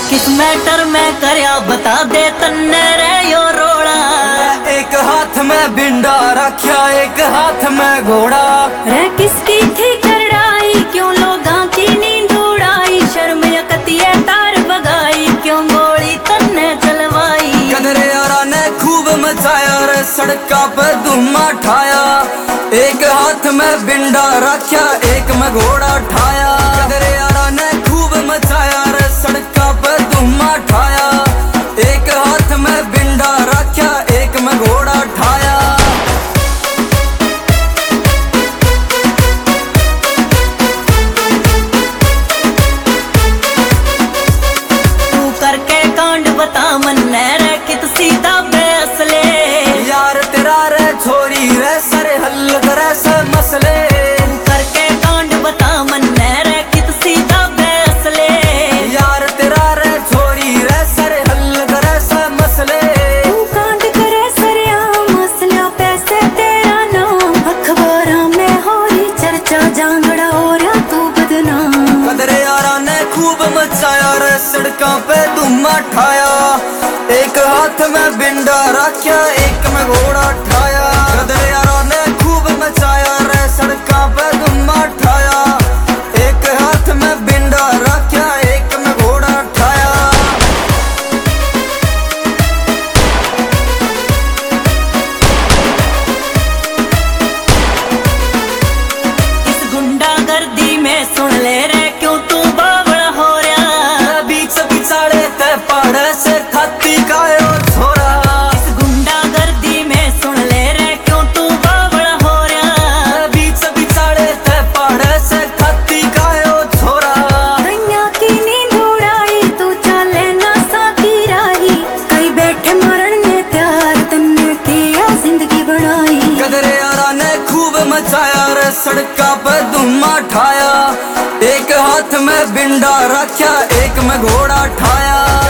किस मैटर में करया बता दे तन्ने रे यो रोड़ा। एक हाथ में बिंडा रखा एक हाथ में घोड़ा। रे किसकी थी करड़ाई क्यों लोगा की नींद उड़ाई। शर्म यकतिये तार बगाई क्यों गोली तन्ने चलवाई। कदरे यारा ने खूब मचाया रे सड़का पे धुमा ठाया। एक हाथ में बिंडा रखा एक में घोड़ा ठाया। कदरे यारा ने खूब मचाया रे सड़का पे धुमा ठाया। एक हाथ में बिंडा रखा एक में घोड़ा ठाया। तू करके कांड बता मन्ने रे कित सीधा बेअसले। यार तेरा रे छोरी रे सरे हल करे से मसले। तू करके कांड बता मन्ने रे कित सीधा बेअसले। तू कांड करे सरेआम मसला पैसे तेरा नाम। अखबारा में हो रही चर्चा जांगड़ा हो रहा तू बदनाम। कदरे यारा ने खूब मचाया रे सड़का पे धुमा ठाया। एक हाथ में बिंडा रखा एक में घोड़ा ठाया। कदरे यारा ने खूब मचाया रे सड़का पे धुमा ठाया। एक हाथ में बिंडा रखा एक में घोड़ा ठाया। इस गुंडागर्दी में सुन ले रे क्यों तू बावड़ा हो रहा। बीच बिचाड़े ते पहाड़ से खाती कायो छोरा। इस गुंडागर्दी में सुन ले रे क्यों तू बावड़ा हो रहा। बीच बिचाड़े ते पहाड़ से खाती कायो छोरा। कन्या की नींद उड़ाई तू चले ना साकी राही। कई बैठे मरण ने त्यार तन्ने किया जिंदगी बनाई। कदरे यारा ने खूब मचाया रे सड़का पे धुमा ठाया। एक हाथ में बिंडा रखा एक में घोड़ा ठाया।